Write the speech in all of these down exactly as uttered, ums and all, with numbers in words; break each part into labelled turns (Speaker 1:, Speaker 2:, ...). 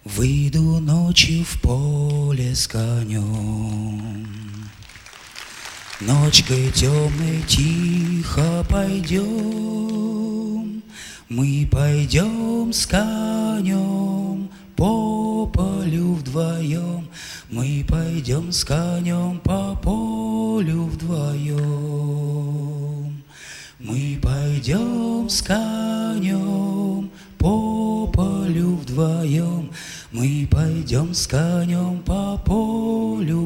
Speaker 1: Выйду ночью в поле с конем, ночкой темной тихо пойдем, мы пойдем с конем по полю вдвоем, мы пойдем с конем по полю вдвоем, мы пойдем с конем по полю вдвоем, мы пойдем с конем по полю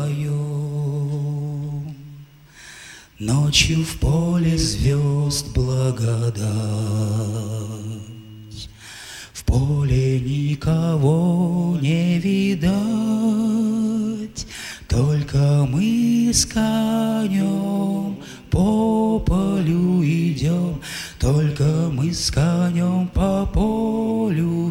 Speaker 1: вдвоем. Ночью в поле звезд благодать, в поле никого не видать, только мы с конем по полю идем, только мы с конем по полю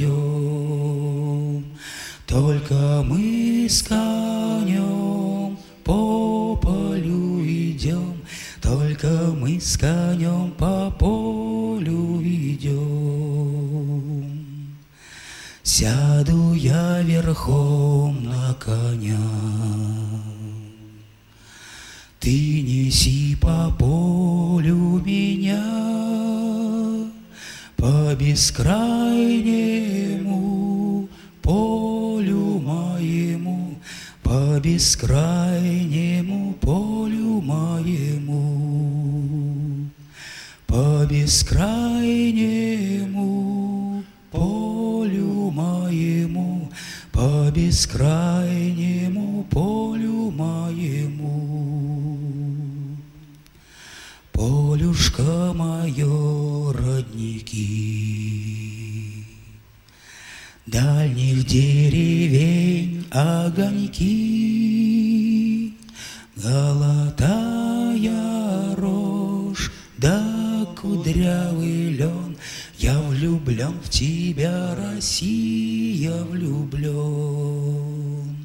Speaker 1: идем, только мы с конем по полю идем, только мы с конем по полю идем. Сяду я верхом на коня, ты неси по полю меня, по бескрайнему полю моему, по бескрайнему полю моему, по бескрайнему полю моему, по бескрайнему полю моему. Полюшка мое, родники, дальних деревень огоньки, золотая рожь да кудрявый лен. Я влюблен в тебя, Россия, влюблен.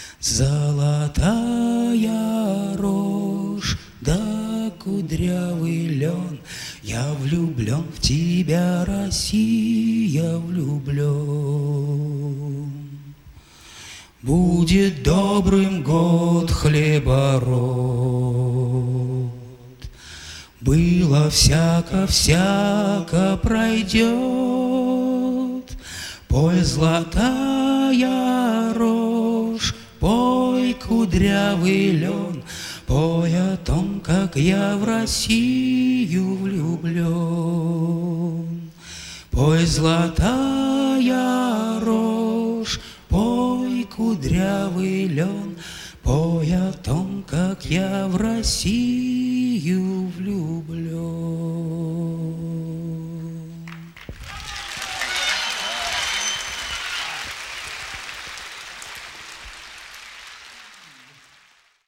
Speaker 1: Золотая рожь да кудрявый лен, я влюблен в тебя, Россия, влюблен. Будет добрым год хлебород, было всяко-всяко пройдет. Пой, золотая рожь, пой, кудрявый лен, пой о том, как я в Россию влюблен. Пой, золотая рожь, пой, кудрявый лен, пой о том, как я в Россию влюблен.